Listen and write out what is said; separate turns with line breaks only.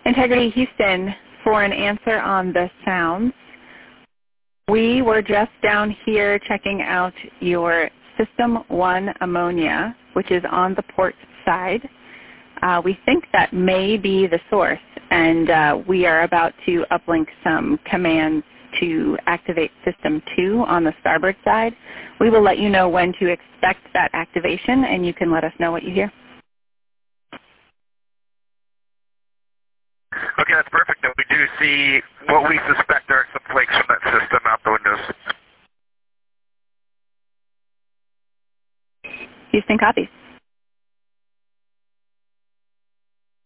Integrity Houston for an answer on the sounds. We were just down here checking out your System 1 ammonia, which is on the port side. We think that may be the source, and we are about to uplink some commands to activate System 2 on the starboard side. We will let you know when to expect that activation, and you can let us know what you hear.
Okay, that's perfect. We do see what we suspect